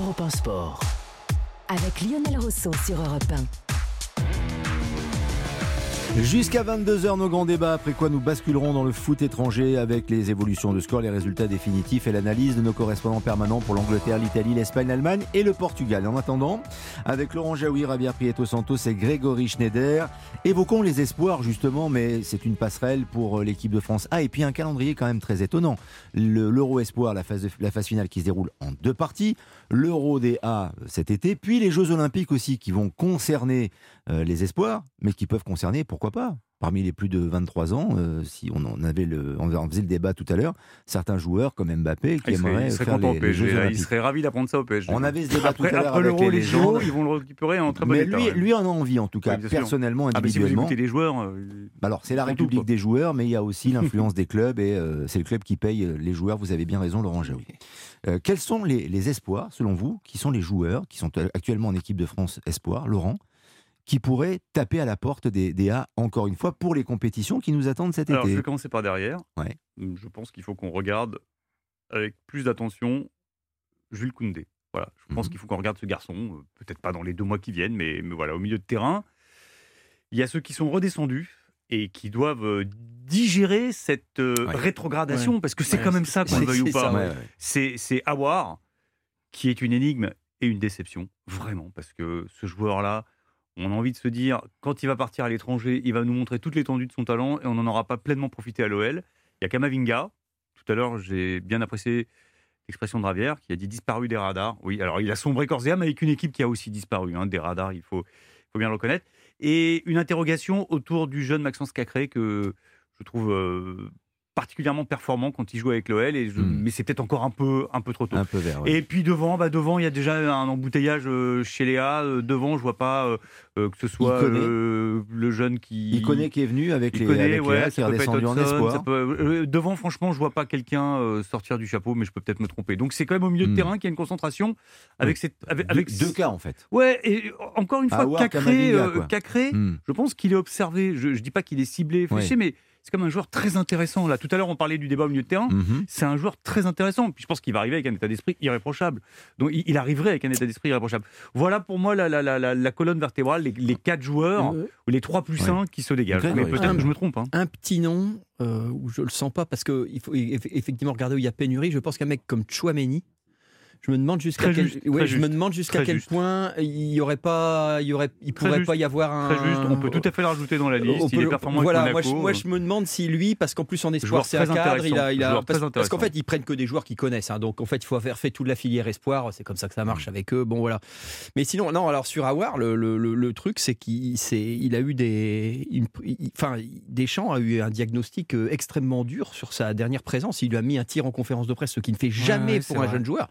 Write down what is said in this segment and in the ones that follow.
Europe 1 Sport. Avec Lionel Rousseau sur Europe 1. Jusqu'à 22h, nos grands débats, après quoi nous basculerons dans le foot étranger avec les évolutions de score, les résultats définitifs et l'analyse de nos correspondants permanents pour l'Angleterre, l'Italie, l'Espagne, l'Allemagne et le Portugal. Et en attendant, avec Laurent Jaoui, Javier Prieto Santos et Grégory Schneider, évoquons les espoirs justement, mais c'est une passerelle pour l'équipe de France. Ah, et puis un calendrier quand même très étonnant. L'Euro Espoir, la phase finale qui se déroule en 2 parties, l'Euro des A cet été, puis les Jeux Olympiques aussi qui vont concerner les espoirs, mais qui peuvent concerner, pourquoi pas, parmi les plus de 23 ans, si on faisait le débat tout à l'heure, certains joueurs comme Mbappé qui aimeraient faire les Jeux Olympiques. Il serait ravi d'apprendre ça au PSG. On avait ce débat tout à l'heure après avec l'Euro, les légendes. ils vont le récupérer en très bon état. Mais lui en a envie en tout cas, oui, personnellement, si vous individuellement. écoutez les joueurs... Alors c'est la République des joueurs, mais il y a aussi l'influence des clubs et c'est le club qui paye les joueurs. Vous avez bien raison, Laurent Jaoui. Quels sont les espoirs, selon vous, qui sont les joueurs qui sont actuellement en équipe de France Espoir, Laurent, qui pourraient taper à la porte des A, encore une fois, pour les compétitions qui nous attendent cet été? Je vais commencer par derrière. Ouais. Je pense qu'il faut qu'on regarde avec plus d'attention Jules Koundé. Voilà, je pense qu'il faut qu'on regarde ce garçon, peut-être pas dans les 2 mois qui viennent, mais voilà, au milieu de terrain. Il y a ceux qui sont redescendus et qui doivent digérer cette rétrogradation, parce que c'est quand même ça, qu'on le veuille ou pas. C'est Aouar qui est une énigme et une déception, vraiment, parce que ce joueur-là, on a envie de se dire, quand il va partir à l'étranger, il va nous montrer toute l'étendue de son talent et on n'en aura pas pleinement profité à l'OL. Il y a Kamavinga. Tout à l'heure, j'ai bien apprécié l'expression de Javier qui a dit disparu des radars. Oui, alors il a sombré corps et âme avec une équipe qui a aussi disparu des radars, il faut bien le reconnaître. Et une interrogation autour du jeune Maxence Cacré que je trouve particulièrement performant quand il joue avec l'OL, mais c'est peut-être encore un peu trop tôt. Un peu vert, ouais. Et puis devant, il y a déjà un embouteillage chez Léa. Devant, je vois pas que ce soit le jeune qui... Il connaît qui est venu avec Léa, qui est redescendu en espoir. Devant, franchement, je vois pas quelqu'un sortir du chapeau, mais je peux peut-être me tromper. Donc c'est quand même au milieu de terrain qu'il y a une concentration avec deux cas en fait. Ouais, et encore une fois, Cacré, je pense qu'il est observé. Je dis pas qu'il est ciblé, fléché, mais c'est comme un joueur très intéressant. Là, tout à l'heure, on parlait du débat au milieu de terrain. C'est un joueur très intéressant. Puis je pense qu'il va arriver avec un état d'esprit irréprochable. Donc, il arriverait avec un état d'esprit irréprochable. Voilà pour moi la colonne vertébrale, les 4 joueurs, ou les 3 plus 1 qui se dégagent. Mais peut-être que je me trompe. Un petit nom où je le sens pas, parce qu'il faut effectivement regarder où il y a pénurie. Je pense qu'un mec comme Tchouaméni, je me demande jusqu'à quel point il pourrait pas y avoir un... Très juste, on peut tout à fait le rajouter dans la liste. Il est performant avec Monaco. Moi je me demande si lui, parce qu'en plus en espoir c'est un cadre, parce qu'en fait ils prennent que des joueurs qu'ils connaissent, donc en fait il faut avoir fait toute la filière espoir, c'est comme ça que ça marche avec eux. Bon voilà. Mais sinon non, alors sur Aouar, le truc c'est qu'il a eu Deschamps a eu un diagnostic extrêmement dur sur sa dernière présence. Il lui a mis un tir en conférence de presse, ce qu'il ne fait jamais pour un jeune joueur.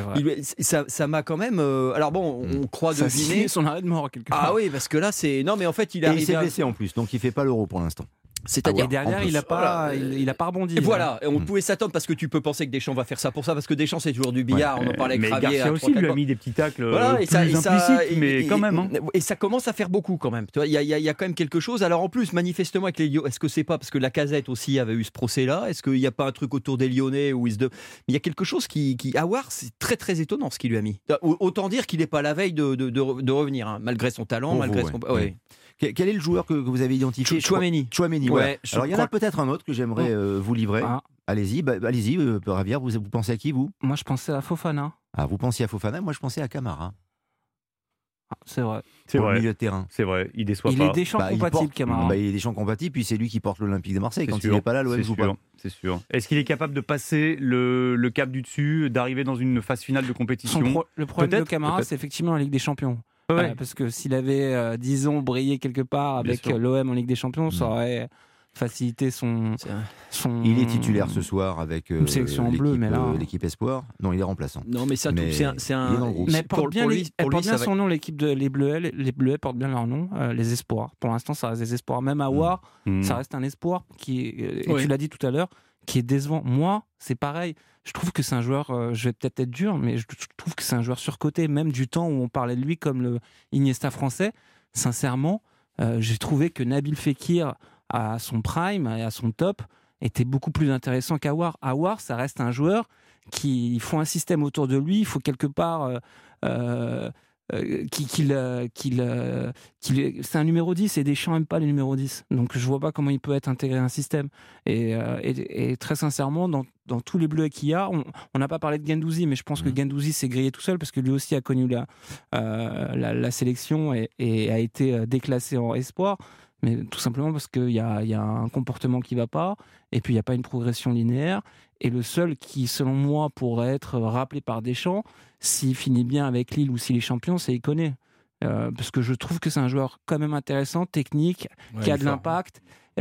Ça m'a quand même. Alors bon, on croit deviner son arrêt de mort quelque part. Ah oui, parce que là c'est. Non, mais en fait, il s'est blessé en plus, donc il fait pas l'Euro pour l'instant. C'est-à-dire derrière, il a pas rebondi. Et voilà, on pouvait s'attendre, parce que tu peux penser que Deschamps va faire ça pour ça, parce que Deschamps c'est toujours du billard. On en parlait avec Javier. Mais Garcia aussi lui a mis des petits tacles plus implicites, mais quand même. Et ça commence à faire beaucoup quand même. Il y a quand même quelque chose. Alors en plus, manifestement avec les Lyonnais, est-ce que c'est pas parce que Lacazette aussi avait eu ce procès-là? Est-ce qu'il n'y a pas un truc autour des Lyonnais où il y a quelque chose qui Aouar, c'est très très étonnant ce qu'il lui a mis. Autant dire qu'il n'est pas à la veille de revenir, malgré son talent, Quel est le joueur que vous avez identifié? Tchouaméni. Ouais. Alors il y en a peut-être un autre que j'aimerais vous livrer. Allez-y, Javier, vous pensez à qui, vous? Moi je pensais à Fofana. Ah, vous pensiez à Fofana, moi je pensais à Camara. C'est vrai. Le milieu de terrain. C'est vrai, il déçoit pas. Il est Deschamps compatible, Camara. Il est Deschamps compatible, puis c'est lui qui porte l'Olympique de Marseille. Quand il n'est pas là, l'OM joue pas. C'est sûr. Est-ce qu'il est capable de passer le cap du dessus, d'arriver dans une phase finale de compétition? Le problème de Camara, c'est effectivement la Ligue des Champions. Parce que s'il avait, disons, brillé quelque l'équipe avec l'OM en Ligue des Champions, ça aurait facilité son... Il est titulaire ce soir avec l'équipe Espoir. Non, il est remplaçant. Non, mais c'est un... Mais elle porte bien son nom, l'équipe les Bleuets. Les Bleuets portent bien leur nom, les Espoirs. Pour l'instant, ça reste des espoirs. Même Aouar, ça reste un espoir tu l'as dit tout à l'heure, qui est décevant. Moi, c'est pareil. Je trouve que c'est un joueur, je vais peut-être être dur, mais je trouve que c'est un joueur surcoté, même du temps où on parlait de lui comme le Iniesta français. Sincèrement, j'ai trouvé que Nabil Fekir, à son prime et à son top, était beaucoup plus intéressant qu'Aouar. Aouar, ça reste un joueur qui font un système autour de lui. Il faut quelque part c'est un numéro 10 et Deschamps n'aime pas les numéros 10. Donc je vois pas comment il peut être intégré à un système. Et très sincèrement, dans tous les Bleus qu'il y a, on n'a pas parlé de Guendouzi, mais je pense que Guendouzi s'est grillé tout seul parce que lui aussi a connu la sélection et a été déclassé en espoir. Mais tout simplement parce qu'il y a un comportement qui ne va pas, et puis il n'y a pas une progression linéaire. Et le seul qui, selon moi, pourrait être rappelé par Deschamps, s'il finit bien avec Lille ou s'il est champion, c'est Ikoné. Parce que je trouve que c'est un joueur quand même intéressant, technique, qui a de l'impact,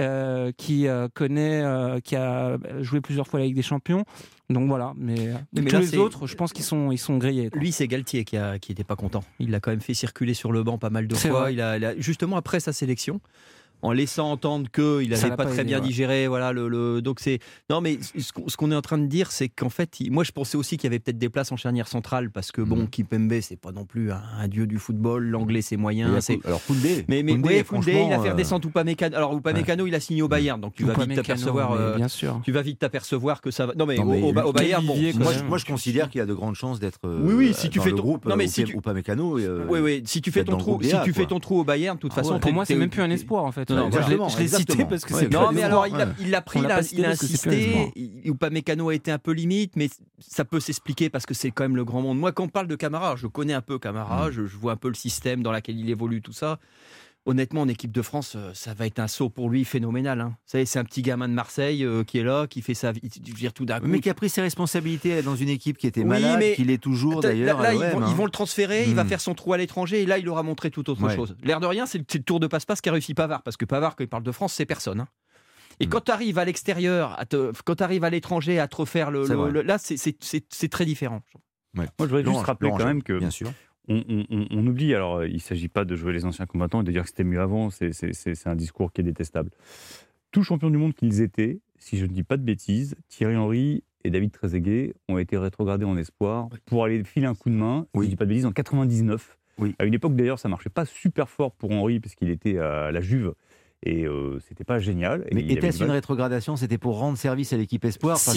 qui connaît, qui a joué plusieurs fois la Ligue des Champions. Donc voilà, mais tous là, les autres, je pense qu'ils sont grillés. Quoi. Lui, c'est Galtier qui n'était pas content. Il l'a quand même fait circuler sur le banc pas mal de fois. Il a, justement, après sa sélection, en laissant entendre qu'il n'avait pas très bien digéré. Voilà, donc c'est... Non, mais ce qu'on est en train de dire, c'est qu'en fait, moi je pensais aussi qu'il y avait peut-être des places en charnière centrale, parce que bon, Kimpembe, c'est pas non plus un dieu du football, l'anglais c'est moyen. Alors Koundé, il a fait redescendre Upamecano. Alors Upamecano, il a signé au Bayern, donc tu vas vite t'apercevoir. Bien sûr. Tu vas vite t'apercevoir que ça va. Non mais au Bayern, bon. Moi je considère qu'il a de grandes chances d'être. Oui, si tu fais ton groupe. Non mais si Upamecano. Oui, si tu fais ton trou au Bayern, de toute façon. Pour moi, c'est même plus un espoir en fait. Non, je l'ai cité parce que c'est... Non, mais alors, il l'a pris, il a insisté. Upamecano a été un peu limite, mais ça peut s'expliquer parce que c'est quand même le grand monde. Moi, quand on parle de Camara, je connais un peu Camara, je vois un peu le système dans lequel il évolue, tout ça. Honnêtement, en équipe de France, ça va être un saut pour lui phénoménal. Hein. Vous savez, c'est un petit gamin de Marseille qui est là, qui fait sa vie, tout d'un coup. Mais qui a pris ses responsabilités dans une équipe qui était malade, qu'il est toujours d'ailleurs. Là, ils vont le transférer, il va faire son trou à l'étranger, et là, il aura montré tout autre chose. L'air de rien, c'est le tour de passe-passe qu'a réussi Pavard, parce que Pavard, quand il parle de France, c'est personne. Hein. Et quand tu arrives à l'extérieur, quand tu arrives à l'étranger à te refaire là, c'est très différent. Ouais. Moi, je voudrais juste rappeler quand même que. Bien sûr. On oublie, alors il ne s'agit pas de jouer les anciens combattants et de dire que c'était mieux avant, c'est un discours qui est détestable. Tous champions du monde qu'ils étaient, si je ne dis pas de bêtises, Thierry Henry et David Trezeguet ont été rétrogradés en espoir pour aller filer un coup de main, si je ne dis pas de bêtises, en 99. Oui. À une époque d'ailleurs, ça ne marchait pas super fort pour Henry parce qu'il était à la Juve. Et c'était pas génial. Mais était-ce une rétrogradation? C'était pour rendre service à l'équipe espoir parce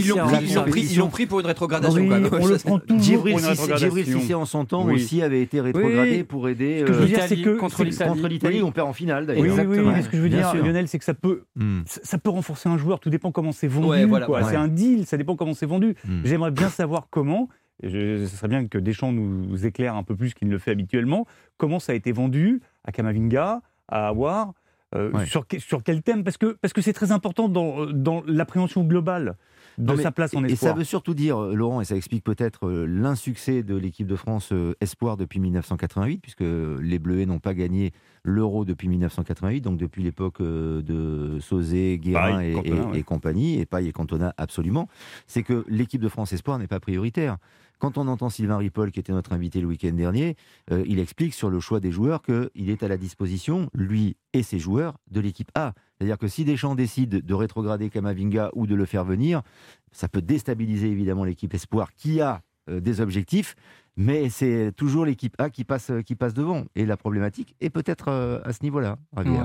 ils l'ont pris pour une rétrogradation. Oui, quand même. On le prend toujours pour une rétrogradation. Djibril Cissé en son temps aussi avait été rétrogradé pour aider. Ce que je veux dire, c'est que contre l'Italie, on perd en finale d'ailleurs. Oui, mais ce que je veux dire, Lionel, c'est que ça peut renforcer un joueur. Tout dépend comment c'est vendu. C'est un deal. Ça dépend comment c'est vendu. J'aimerais bien savoir comment. Ce serait bien que Deschamps nous éclaire un peu plus qu'il ne le fait habituellement. Comment ça a été vendu à Camavinga, à Aouar. Sur quel thème, parce que c'est très important dans l'appréhension globale de sa place en espoir. Et ça veut surtout dire, Laurent, et ça explique peut-être l'insuccès de l'équipe de France espoir depuis 1988, puisque les Bleuets n'ont pas gagné l'Euro depuis 1988, donc depuis l'époque de Sauzet, Guérin et compagnie, et Paille et Cantona absolument, c'est que l'équipe de France espoir n'est pas prioritaire. Quand on entend Sylvain Ripoll, qui était notre invité le week-end dernier, il explique sur le choix des joueurs qu'il est à la disposition, lui et ses joueurs, de l'équipe A. C'est-à-dire que si Deschamps décide de rétrograder Camavinga ou de le faire venir, ça peut déstabiliser évidemment l'équipe espoir qui a des objectifs, mais c'est toujours l'équipe A qui passe devant. Et la problématique est peut-être à ce niveau-là.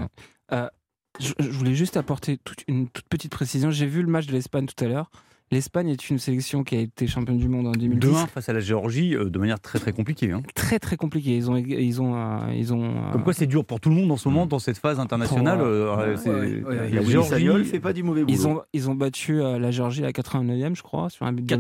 Je voulais juste apporter une toute petite précision. J'ai vu le match de l'Espagne tout à l'heure. L'Espagne est une sélection qui a été championne du monde en 2010. 2-1 face à la Géorgie, de manière très très compliquée. Hein. Très très compliquée. Ils ont Comme quoi c'est dur pour tout le monde en ce moment dans cette phase internationale. La Géorgie ne fait pas du mauvais boulot. Ils ont battu la Géorgie à la 89e, je crois, sur un but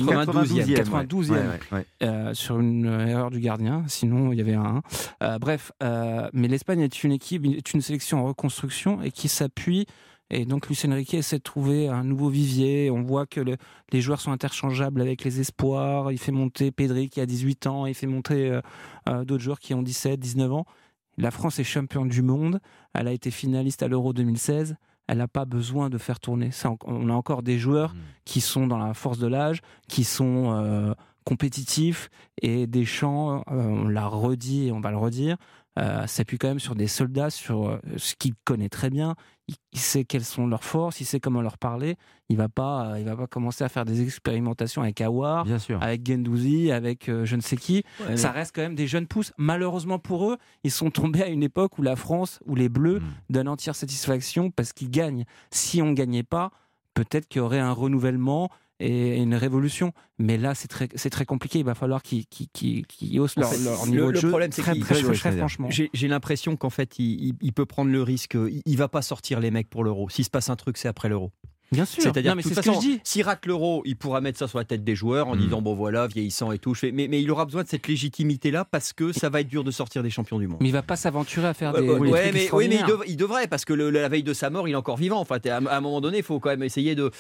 92e. Sur une erreur du gardien. Sinon, il y avait un 1. Mais l'Espagne est une sélection en reconstruction et qui s'appuie. Et donc Luis Enrique essaie de trouver un nouveau vivier. On voit que les joueurs sont interchangeables avec les espoirs. Il fait monter Pedri qui a 18 ans. Il fait monter d'autres joueurs qui ont 17, 19 ans. La France est championne du monde. Elle a été finaliste à l'Euro 2016. Elle n'a pas besoin de faire tourner. On a encore des joueurs qui sont dans la force de l'âge, qui sont compétitifs. Et Deschamps, on l'a redit et on va le redire, s'appuie quand même sur des soldats, sur ce qu'il connaît très bien. Il sait quelles sont leurs forces, il sait comment leur parler. Il va pas commencer à faire des expérimentations avec Aouar, avec Guendouzi, avec je ne sais qui. Ça reste quand même des jeunes pousses. Malheureusement pour eux, ils sont tombés à une époque où la France, où les Bleus donnent entière satisfaction parce qu'ils gagnent. Si on ne gagnait pas, peut-être qu'il y aurait un renouvellement et une révolution. Mais là, c'est très compliqué. Il va falloir qu'ils haussent leur niveau de jeu. Le problème, c'est très franchement. J'ai l'impression qu'en fait, il peut prendre le risque. Il va pas sortir les mecs pour l'Euro. S'il se passe un truc, c'est après l'Euro. Bien sûr. C'est-à-dire, mais de toute c'est façon, ce que je dis. s'il rate l'Euro, il pourra mettre ça sur la tête des joueurs en disant bon voilà, vieillissant et tout. Mais il aura besoin de cette légitimité-là parce que ça va être dur de sortir des champions du monde. Mais il va pas s'aventurer à faire des trucs extraordinaires. Mais il devrait parce que la veille de sa mort, il est encore vivant. Enfin, à un moment donné, il faut quand même essayer de.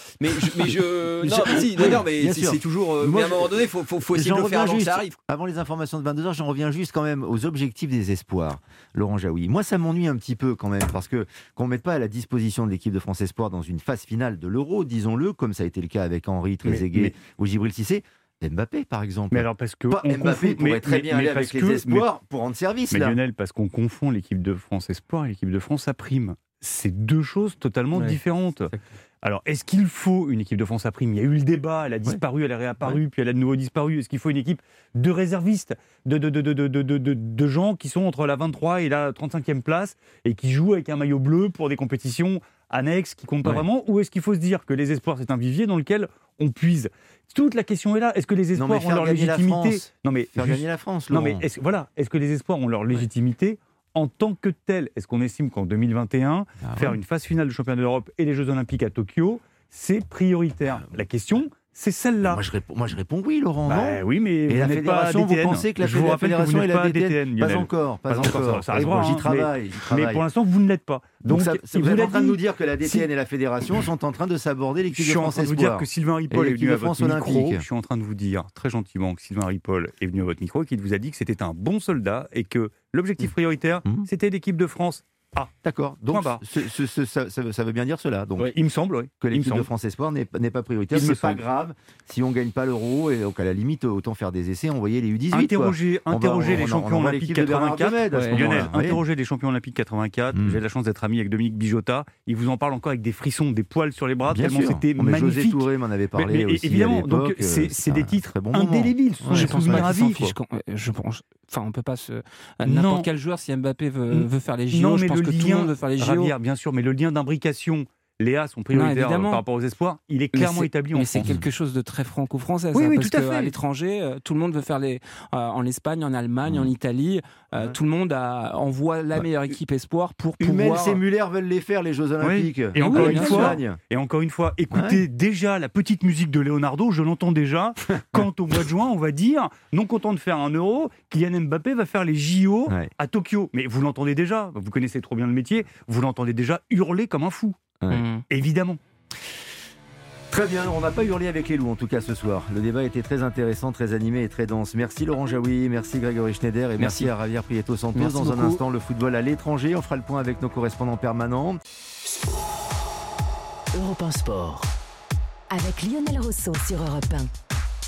C'est toujours. Mais à un moment donné, il faut essayer de le faire avant que ça arrive. Avant les informations de 22h, j'en reviens juste quand même aux objectifs des espoirs. Laurent Jaoui. Moi, ça m'ennuie un petit peu quand même parce que qu'on ne mette pas à la disposition de l'équipe de France Espoir dans une phase finale de l'Euro, disons-le, comme ça a été le cas avec Henry, Trezeguet ou Djibril Cissé, Mbappé par exemple. Mais alors parce que Mbappé pourrait très bien aller avec les espoirs pour rendre service. Mais Lionel, parce qu'on confond l'équipe de France Espoir et l'équipe de France à prime. C'est deux choses totalement différentes. Exactement. Alors, est-ce qu'il faut une équipe de France à prime ? Il y a eu le débat, elle a disparu, elle a réapparu, puis elle a de nouveau disparu. Est-ce qu'il faut une équipe de réservistes, de gens qui sont entre la 23 et la 35e place et qui jouent avec un maillot bleu pour des compétitions annexes qui comptent pas vraiment ? Ou est-ce qu'il faut se dire que les espoirs, c'est un vivier dans lequel on puise ? Toute la question est là. Est-ce que les espoirs ont leur légitimité ? Faire gagner la France, Laurent. Non, mais est-ce que les espoirs ont leur légitimité en tant que tel? Est-ce qu'on estime qu'en 2021, faire une phase finale du championnat d'Europe et les Jeux Olympiques à Tokyo, c'est prioritaire? La question, c'est celle-là. Moi, je réponds oui, Laurent. Non oui, mais et la fédération, vous pensez que la fédération et la DTN, pas encore. Ça arrivera. J'y travaille. Mais pour l'instant, vous ne l'êtes pas. Donc vous êtes en train de nous dire que la DTN et la fédération sont en train de s'aborder l'équipe de France Espoir. Je suis en train de vous dire que Sylvain Ripoll est venu à votre micro. Je suis en train de vous dire très gentiment que Sylvain Ripoll est venu à votre micro et qu'il vous a dit que c'était un bon soldat et que l'objectif prioritaire, c'était l'équipe de France. D'accord. Donc ça veut bien dire cela. Donc, il me semble que l'équipe de France Espoir n'est pas prioritaire. C'est pas grave si on gagne pas l'Euro, et donc à la limite autant faire des essais, envoyer les U18. Interroger les champions olympiques 84. Lionel, interroger les champions olympiques 84. J'ai la chance d'être ami avec Dominique Bijotta. Il vous en parle encore avec des frissons, des poils sur les bras. Tellement c'était magnifique. José Touré m'en avait parlé aussi. Évidemment. Donc c'est des titres indélébiles. Je pense à vie. Enfin, on peut pas n'importe quel joueur, si Mbappé veut faire les JO, je pense que tout le monde veut faire les JO. Ravière, bien sûr, mais le lien d'imbrication, Léa, son prioritaire par rapport aux espoirs, il est clairement établi en France. Mais c'est quelque chose de très franco-français, parce qu'à l'étranger, tout le monde veut faire en Espagne, en Allemagne, enItalie, tout le monde envoie la meilleure équipe espoir pour Hummels pouvoir... et Müller veulent les faire, les Jeux Olympiques. Et encore une fois, écoutez déjà la petite musique de Leonardo, je l'entends déjà, quand au mois de juin, on va dire, non content de faire un Euro, Kylian Mbappé va faire les JO à Tokyo. Mais vous l'entendez déjà, vous connaissez trop bien le métier, vous l'entendez déjà hurler comme un fou. Évidemment. Très bien, on n'a pas hurlé avec les loups en tout cas ce soir. Le débat était très intéressant, très animé et très dense. Merci Laurent Jaoui, merci Grégory Schneider et merci à Javier Prieto Santos. Merci beaucoup. Un instant, le football à l'étranger. On fera le point avec nos correspondants permanents. Europe 1 Sport avec Lionel Rousseau sur Europe 1.